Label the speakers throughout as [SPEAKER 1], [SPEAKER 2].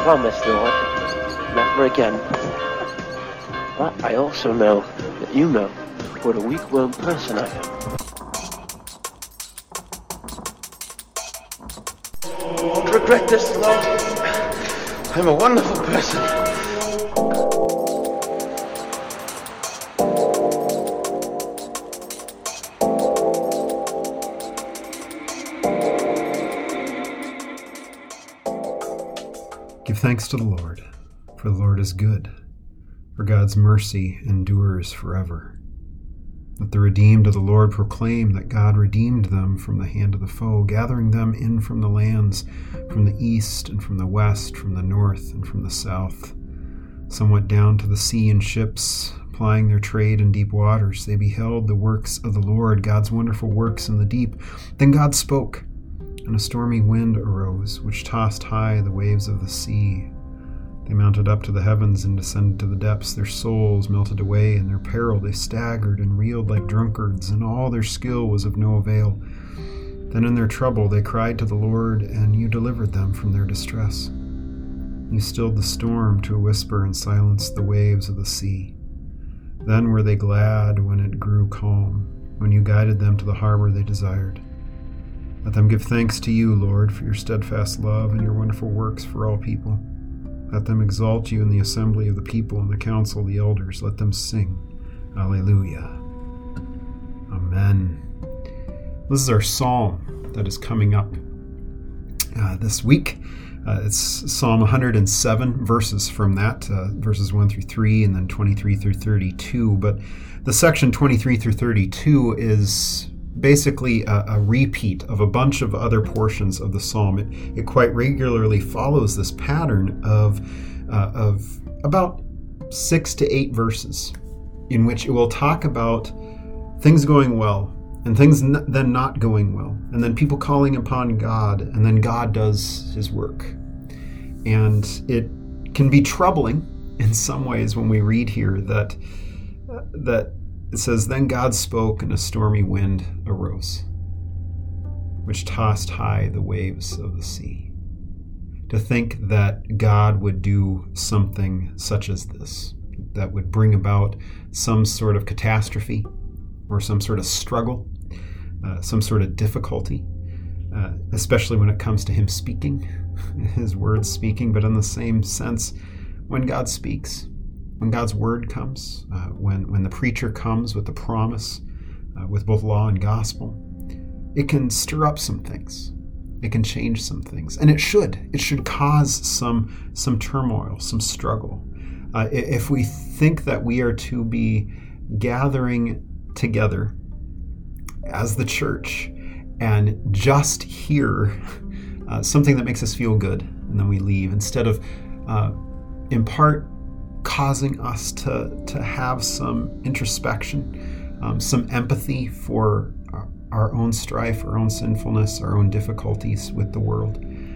[SPEAKER 1] promise, Lord, never again. But I also know that you know what a weak-willed person I am. Don't regret this, Lord. I'm a wonderful person.
[SPEAKER 2] Give thanks to the Lord, for the Lord is good, for God's mercy endures forever. Let the redeemed of the Lord proclaim that God redeemed them from the hand of the foe, gathering them in from the lands, from the east and from the west, from the north and from the south. Some went down to the sea in ships, plying their trade in deep waters. They beheld the works of the Lord, God's wonderful works in the deep. Then God spoke, and a stormy wind arose, which tossed high the waves of the sea. They mounted up to the heavens and descended to the depths. Their souls melted away in their peril. They staggered and reeled like drunkards, and all their skill was of no avail. Then in their trouble they cried to the Lord, and you delivered them from their distress. You stilled the storm to a whisper and silenced the waves of the sea. Then were they glad when it grew calm, when you guided them to the harbor they desired. Let them give thanks to you, Lord, for your steadfast love and your wonderful works for all people. Let them exalt you in the assembly of the people and the council of the elders. Let them sing, Alleluia. Amen. This is our psalm that is coming up this week. It's Psalm 107, verses from that, verses 1 through 3, and then 23 through 32. But the section 23 through 32 is basically a repeat of a bunch of other portions of the psalm. It quite regularly follows this pattern of about 6 to 8 verses in which it will talk about things going well and things then not going well, and then people calling upon God, and then God does his work. And it can be troubling in some ways when we read here that it says, then God spoke and a stormy wind arose, which tossed high the waves of the sea. To think that God would do something such as this, that would bring about some sort of catastrophe or some sort of struggle, some sort of difficulty, especially when it comes to him speaking, his words speaking, but in the same sense, when God speaks, when God's word comes, when the preacher comes with the promise, with both law and gospel, it can stir up some things. It can change some things. And it should cause some turmoil, some struggle. If we think that we are to be gathering together as the church and just hear something that makes us feel good, and then we leave, instead of in part causing us to have some introspection, some empathy for our own strife, our own sinfulness, our own difficulties with the world.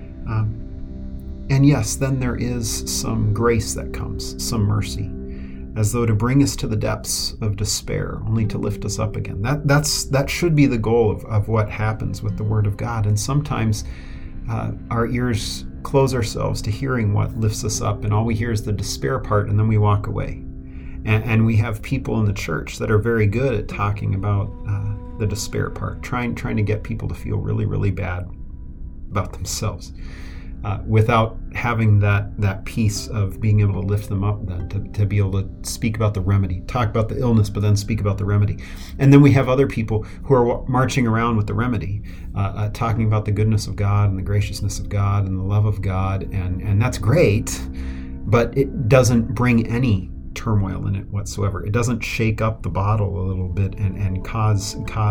[SPEAKER 2] And yes, then there is some grace that comes, some mercy, as though to bring us to the depths of despair, only to lift us up again. That should be the goal of what happens with the Word of God. And sometimes our ears close ourselves to hearing what lifts us up, and all we hear is the despair part, and then we walk away. And we have people in the church that are very good at talking about the despair part, trying to get people to feel really, really bad about themselves, without having that piece of being able to lift them up, then to be able to speak about the remedy, talk about the illness, but then speak about the remedy. And then we have other people who are marching around with the remedy, talking about the goodness of God and the graciousness of God and the love of God, and that's great, but it doesn't bring any turmoil in it whatsoever. It doesn't shake up the bottle a little bit and cause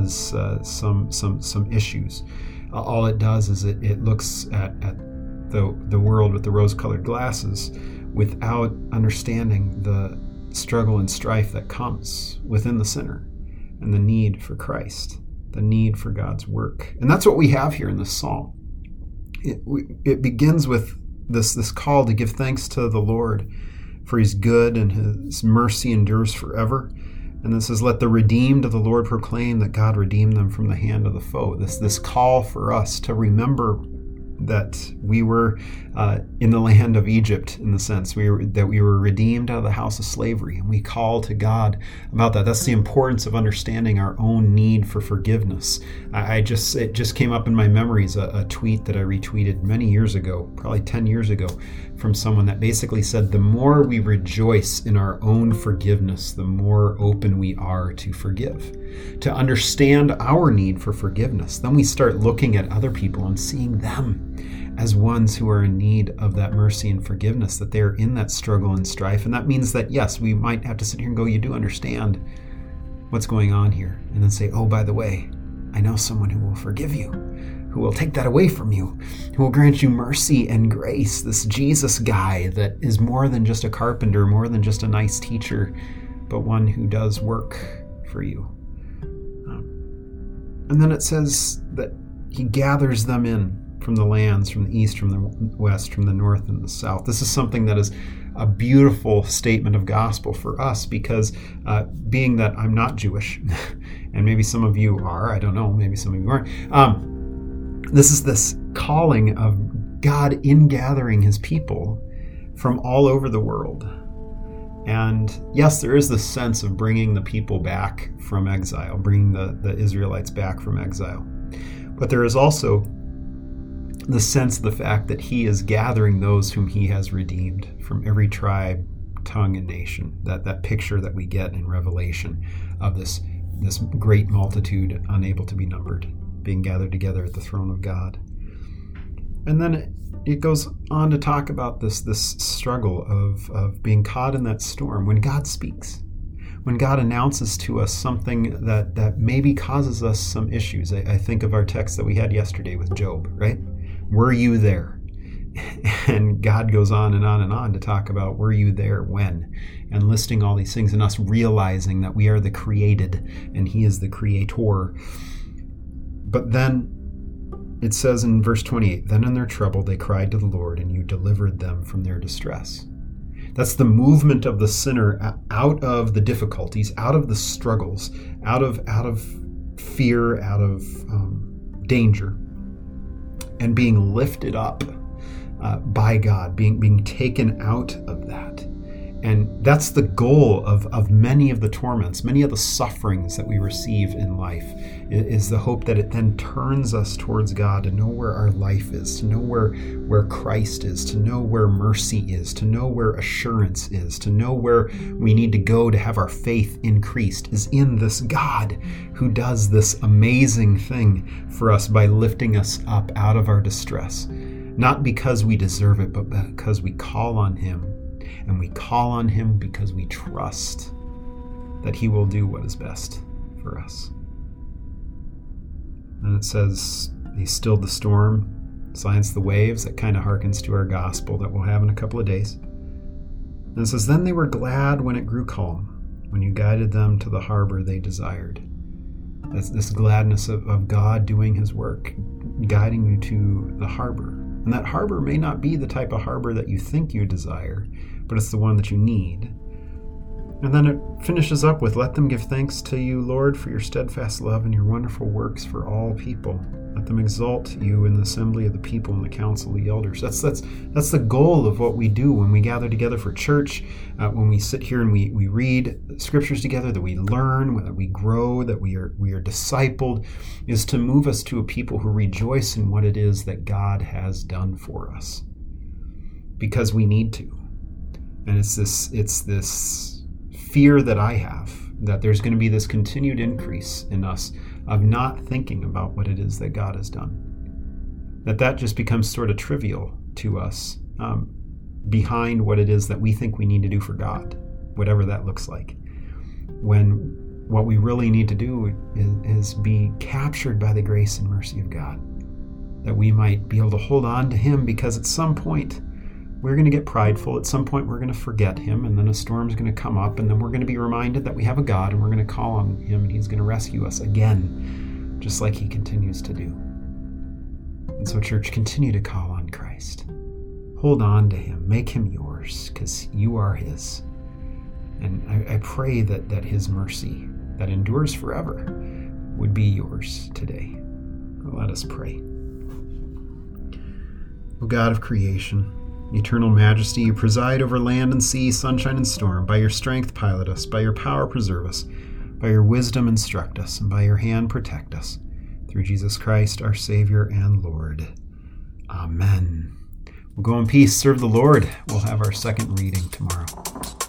[SPEAKER 2] some issues. All it does is it looks at the world with the rose-colored glasses without understanding the struggle and strife that comes within the sinner and the need for Christ, the need for God's work. And that's what we have here in this psalm. It begins with this call to give thanks to the Lord, for he's good and his mercy endures forever. And this says, let the redeemed of the Lord proclaim that God redeemed them from the hand of the foe. This call for us to remember that we were in the land of Egypt, in the sense that we were redeemed out of the house of slavery, and we call to God about that. That's the importance of understanding our own need for forgiveness. It just came up in my memories, a tweet that I retweeted many years ago, probably 10 years ago, from someone that basically said, the more we rejoice in our own forgiveness, the more open we are to forgive. To understand our need for forgiveness, then we start looking at other people and seeing them as ones who are in need of that mercy and forgiveness, that they're in that struggle and strife. And that means that, yes, we might have to sit here and go, you do understand what's going on here. And then say, oh, by the way, I know someone who will forgive you, who will take that away from you, who will grant you mercy and grace. This Jesus guy that is more than just a carpenter, more than just a nice teacher, but one who does work for you. And then it says that he gathers them in from the lands, from the east, from the west, from the north and the south. This is something that is a beautiful statement of gospel for us, because being that I'm not Jewish, and maybe some of you are, I don't know, maybe some of you aren't, this is this calling of God in gathering his people from all over the world. And yes, there is this sense of bringing the people back from exile, bringing the Israelites back from exile. But there is also the sense of the fact that he is gathering those whom he has redeemed from every tribe, tongue, and nation. That picture that we get in Revelation of this great multitude unable to be numbered, being gathered together at the throne of God. And then it goes on to talk about this struggle of being caught in that storm. When God speaks, when God announces to us something that maybe causes us some issues. I think of our text that we had yesterday with Job, right? Were you there? And God goes on and on and on to talk about, were you there when? And listing all these things, and us realizing that we are the created and he is the creator. But then it says in verse 28, then in their trouble they cried to the Lord, and you delivered them from their distress. That's the movement of the sinner out of the difficulties, out of the struggles, out of fear, out of danger, and being lifted up by God, being taken out of that. And that's the goal of many of the torments, many of the sufferings that we receive in life, is the hope that it then turns us towards God, to know where our life is, to know where Christ is, to know where mercy is, to know where assurance is, to know where we need to go to have our faith increased, is in this God who does this amazing thing for us by lifting us up out of our distress. Not because we deserve it, but because we call on him. And we call on him because we trust that he will do what is best for us. And it says he stilled the storm, silenced the waves. That kind of harkens to our gospel that we'll have in a couple of days. And it says, then they were glad when it grew calm, when you guided them to the harbor they desired. That's this gladness of God doing his work, guiding you to the harbor. And that harbor may not be the type of harbor that you think you desire, but it's the one that you need. And then it finishes up with, let them give thanks to you, Lord, for your steadfast love and your wonderful works for all people. Let them exalt you in the assembly of the people and the council of the elders. That's the goal of what we do when we gather together for church, when we sit here and we read scriptures together, that we learn, that we grow, that we are discipled, is to move us to a people who rejoice in what it is that God has done for us. Because we need to. And it's this fear that I have, that there's going to be this continued increase in us of not thinking about what it is that God has done. That just becomes sort of trivial to us, behind what it is that we think we need to do for God, whatever that looks like. When what we really need to do is be captured by the grace and mercy of God, that we might be able to hold on to him, because at some point we're going to get prideful. At some point, we're going to forget him, and then a storm's going to come up, and then we're going to be reminded that we have a God, and we're going to call on him, and he's going to rescue us again, just like he continues to do. And so, church, continue to call on Christ. Hold on to him. Make him yours, because you are his. And I pray that his mercy, that endures forever, would be yours today. Let us pray. O God of creation, eternal majesty, you preside over land and sea, sunshine and storm. By your strength pilot us, by your power preserve us, by your wisdom instruct us, and by your hand protect us. Through Jesus Christ, our Savior and Lord. Amen. We'll go in peace, serve the Lord. We'll have our second reading tomorrow.